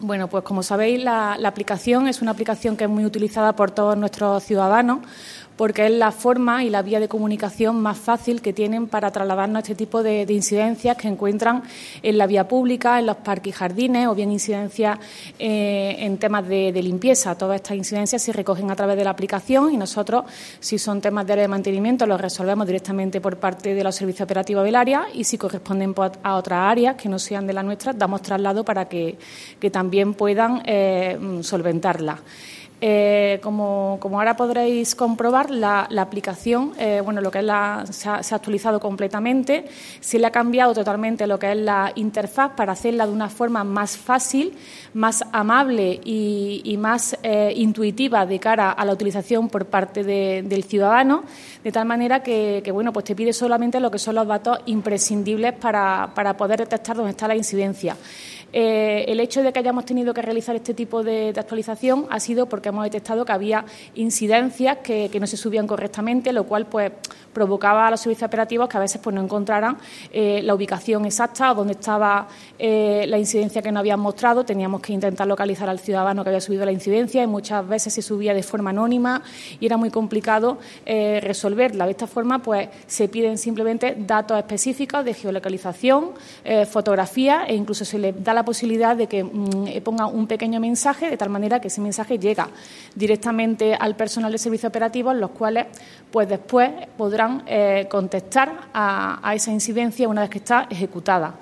Bueno, pues como sabéis, la aplicación es una aplicación que es muy utilizada por todos nuestros ciudadanos porque es la forma y la vía de comunicación más fácil que tienen para trasladarnos este tipo de incidencias que encuentran en la vía pública, en los parques y jardines, o bien incidencias en temas de limpieza. Todas estas incidencias se recogen a través de la aplicación y nosotros, si son temas de área de mantenimiento, los resolvemos directamente por parte de los servicios operativos del área, y si corresponden a otras áreas que no sean de la nuestra, damos traslado para que también puedan solventarla. Como ahora podréis comprobar, la aplicación, lo que es se ha actualizado completamente, se le ha cambiado totalmente lo que es la interfaz para hacerla de una forma más fácil, más amable y más intuitiva de cara a la utilización por parte del ciudadano, de tal manera que pues te pide solamente lo que son los datos imprescindibles para poder detectar dónde está la incidencia. El hecho de que hayamos tenido que realizar este tipo de actualización ha sido porque hemos detectado que había incidencias que no se subían correctamente, lo cual pues provocaba a los servicios operativos que a veces pues no encontraran la ubicación exacta o dónde estaba la incidencia que nos habían mostrado. Teníamos que intentar localizar al ciudadano que había subido la incidencia y muchas veces se subía de forma anónima y era muy complicado resolverla. De esta forma pues se piden simplemente datos específicos de geolocalización, fotografía, e incluso se le da la posibilidad de que ponga un pequeño mensaje, de tal manera que ese mensaje llega directamente al personal de servicios operativos, los cuales pues después podrán contestar a esa incidencia una vez que está ejecutada.